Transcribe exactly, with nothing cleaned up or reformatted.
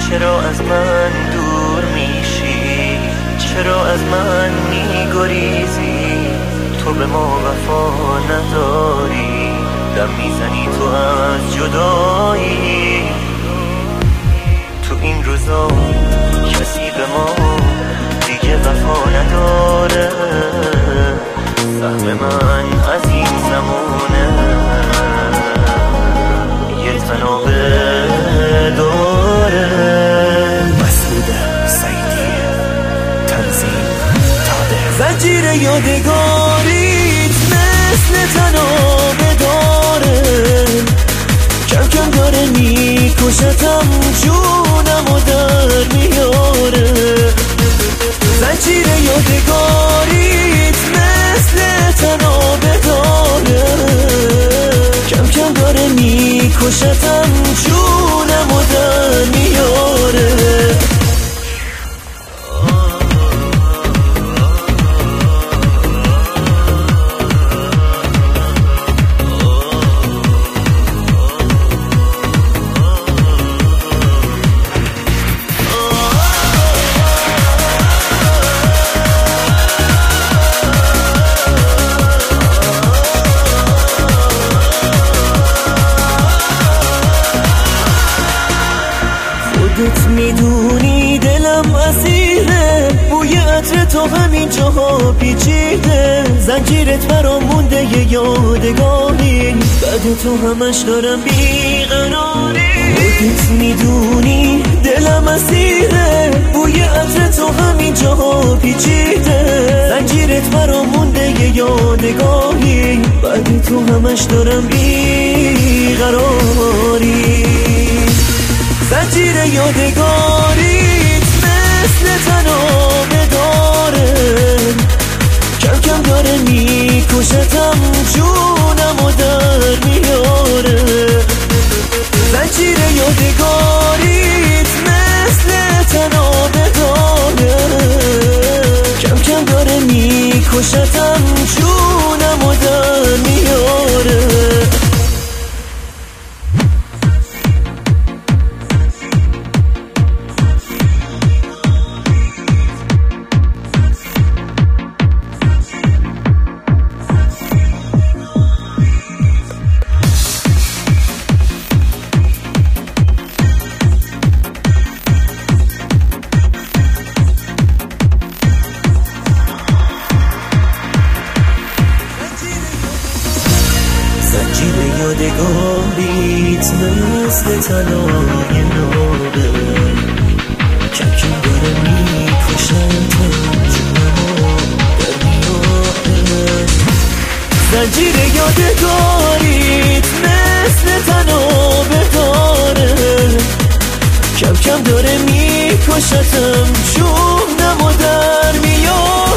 چرا از من دور میشی؟ چرا از من میگریزی؟ تو به ما وفا نداری، دم میزنی تو از جدایی. تو این روزا کسی به ما دیگه وفا نداره، سهم من از این زمونه یه تنابه داره. مسعود سعیدی، تنظیم تابع. زنجیر یادگاریت مثل تنابه داره، کم کم داره میکشتم، جونم و در میاره. زنجیر یادگاریت مثل تنابه داره، کم کم داره میکشتم، جونم و در میاره. خودت میدونی دلم اسیره، بوی عطر تو همین جاها پیچیده. زنجیرت برام مونده یه یادگاری، بعد تو همش دارم بیقراری. خودت میدونی دلم اسیره، بوی عطر تو همین جاها پیچیده. زنجیرت برام مونده یه یادگاری، بعد تو همش دارم بیقراری. زنجیر یادگاریت مثل تنابه داره، کم کم داره میکشتم، جونم و در میاره. زنجیر یادگاریت مثل تنابه داره، کم کم داره میکشتم، جونم و در میاره. زنجیر یادگاریت مثل طلای نابه، کم کم داره میکشتم، جونمو در میاره. زنجیر یادگاریت مثل طنابه داره، کم کم داره میکشتم، جونمو در میاره.